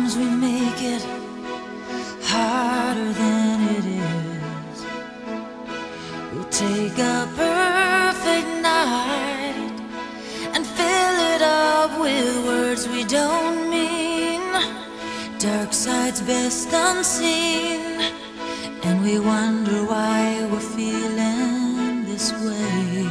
Sometimes we make it harder than it is. We'll take a perfect night and fill it up with words we don't mean. Dark sides best unseen, and we wonder why we're feeling this way.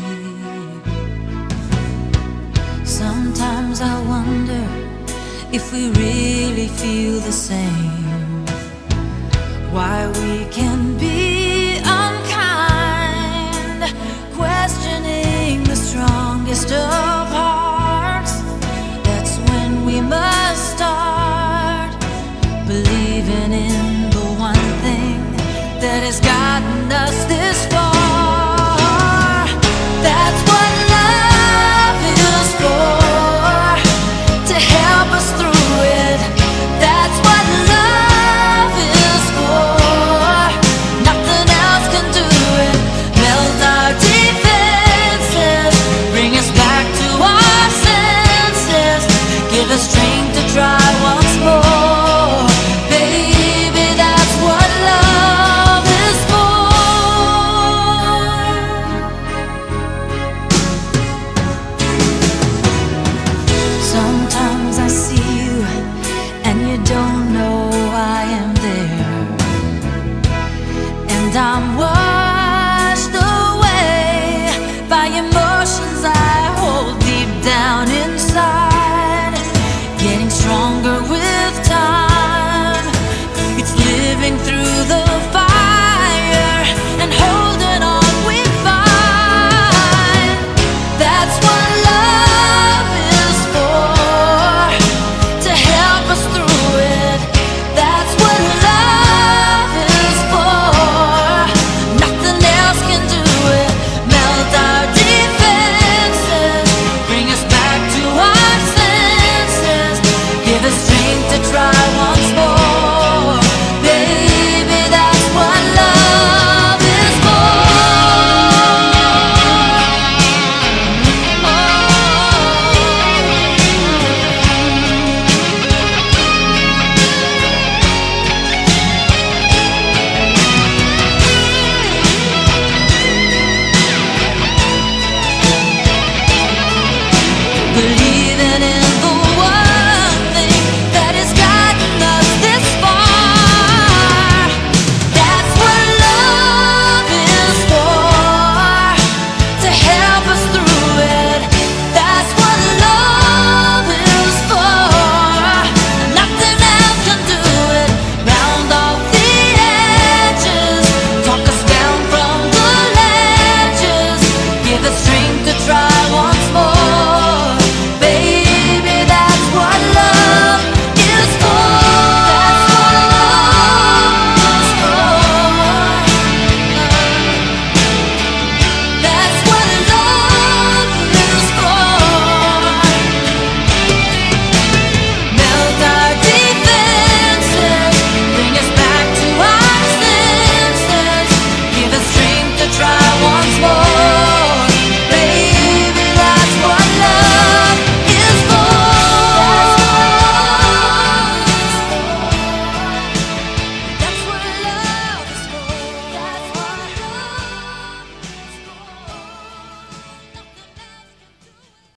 Sometimes I wonder if we really feel the same, why we can be unkind, questioning the strongest of hearts. That's when we must start believing in the one thing that has gotten us this far. That's what love is for, to help us through it. That's what love is for. Nothing else can do it. Melt our defenses, bring us back to our senses, give us strength to try once more. Baby, that's what love is for. Sometimes I see you and you don't know I am there, and I'm washed away by emotions I hold deep down inside, getting stronger with time. It's living through the fire and holding on we find. That's what love is for, to help us through it. That's what love is for. Nothing else can do it. Melt our defenses, bring us back to our senses, give us strength to try